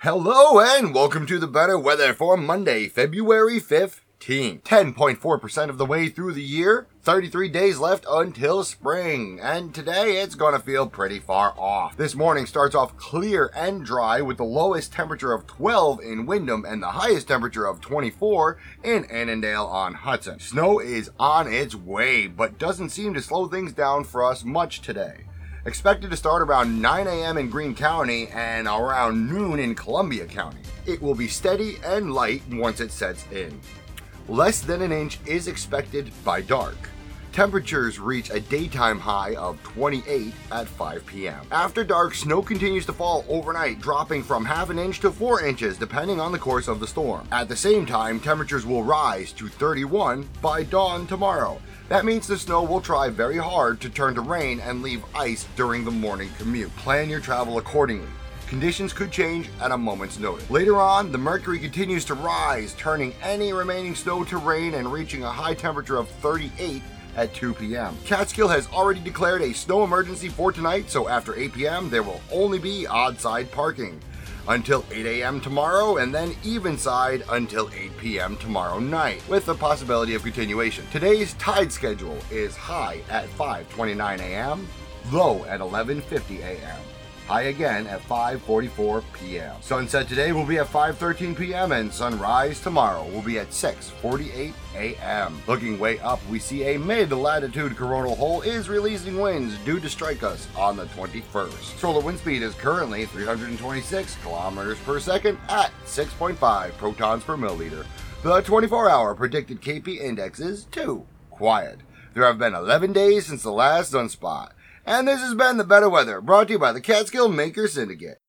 Hello and welcome to the better weather for Monday, February 15th. 10.4% of the way through the year, 33 days left until spring, and today it's gonna feel pretty far off. This morning starts off clear and dry with the lowest temperature of 12 in Windham and the highest temperature of 24 in Annandale-on-Hudson. Snow is on its way, but doesn't seem to slow things down for us much today. Expected to start around 9 a.m. in Greene County and around noon in Columbia County. It will be steady and light once it sets in. Less than an inch is expected by dark. Temperatures reach a daytime high of 28 at 5 p.m. After dark, snow continues to fall overnight, dropping from half an inch to 4 inches depending on the course of the storm. At the same time, temperatures will rise to 31 by dawn tomorrow. That means the snow will try very hard to turn to rain and leave ice during the morning commute. Plan your travel accordingly. Conditions could change at a moment's notice. Later on, the mercury continues to rise, turning any remaining snow to rain and reaching a high temperature of 38 at 2 p.m. Catskill has already declared a snow emergency for tonight, so after 8 p.m. there will only be odd side parking until 8 a.m. tomorrow, and then even side until 8 p.m. tomorrow night, with the possibility of continuation. Today's tide schedule is high at 5:29 a.m., low at 11:50 a.m., high again at 5:44 p.m. Sunset today will be at 5:13 p.m. and sunrise tomorrow will be at 6:48 a.m. Looking way up, we see a mid-latitude coronal hole is releasing winds due to strike us on the 21st. Solar wind speed is currently 326 kilometers per second at 6.5 protons per milliliter. The 24-hour predicted KP index is 2. Quiet. There have been 11 days since the last sunspot. And this has been the better weather, brought to you by the Catskill Maker Syndicate.